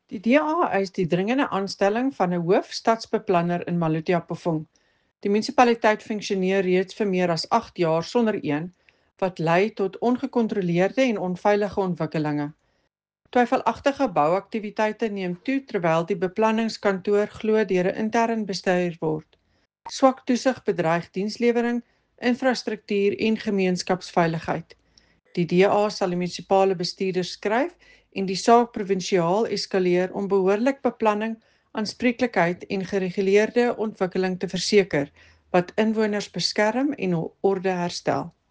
Die DA eis die dringende aanstelling van 'n hoofstadsbeplanner in Maluti-Apofong. Die munisipaliteit funksioneer reeds vir meer as 8 jaar sonder een, wat lei tot ongekontroleerde en onveilige ontwikkelinge. Twyfelagtige bouaktiwiteite neem toe terwyl die beplanningskantoor glo deur 'n intern bestuur word. Swak toesig bedreig dienslewering, infrastruktuur en gemeenskapsveiligheid. Die DA sal die munisipale bestuurders skryf en die saak provinsiaal eskaleer om behoorlik beplanning, aanspreeklikheid en gereguleerde ontwikkeling te verseker wat inwoners beskerm en orde herstel.